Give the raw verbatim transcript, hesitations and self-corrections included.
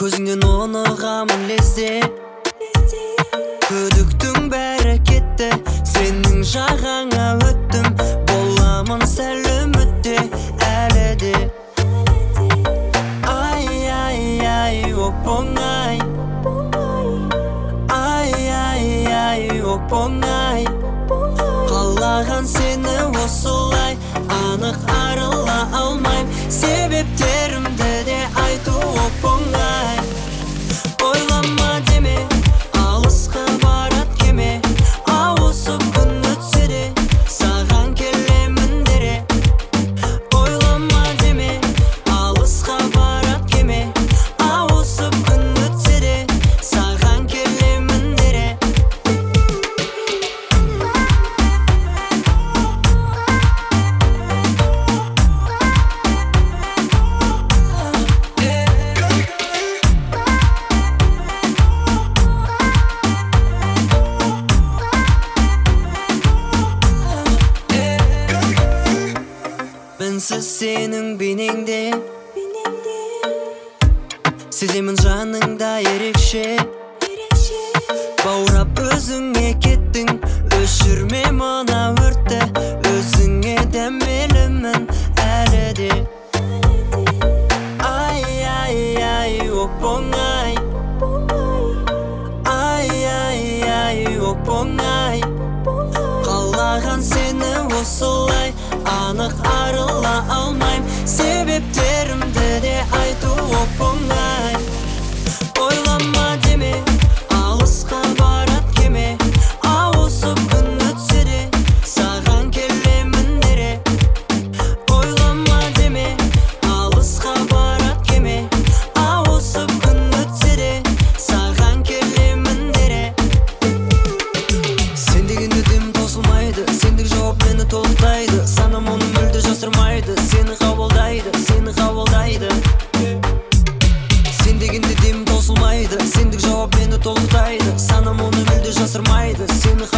Көзіңнен онығамын лезде, күдіктің бәрі кетті, сенің жағаңа өттім. Боламын сәл үмітте әлі де. Ай, ай, ай, оп-оңай. Ай, ай, ай, оп-оңай. Қалаған сені осылай, анық арыла алмайм. Себептерімді де айту оп-оңай. Ойлама деме, алысқа барат кеме. Ауысып күн өтсе де, саған келемін дере. Ойлама деме, алысқа барат кеме. Ауысып күн өтсе де, саған келемін дере. Мінсіз сенің бейнеңде, сеземін жаныңда ерекше. Баурап өзіңе кеттің, өшірме мына өртті. Өзіңе дәмелімін әлі де. Ай, ай, ай, оп-оңай. Ай, ай, ай, оп-оңай. Қалаған сені осылай, анық арыла алмайм. Себептерімді де айту оп-оңай. Ойлама деме, алысқа барат кеме. Ауысып күн өтсе де, саған келемін дере. Ойлама деме, алысқа барат кеме. Ауысып күн өтсе де, саған келемін дере. Сен дегенде дем тосылмайды, сендік жауап мені толықтайды. Санам оны мүлде жасырмайды, сені қабылдайды, сені қабылдайды. Сен дегенде дем тосылмайды, сендік жауап мені толықтайды. Санам оны мүлде жасырмайды, сені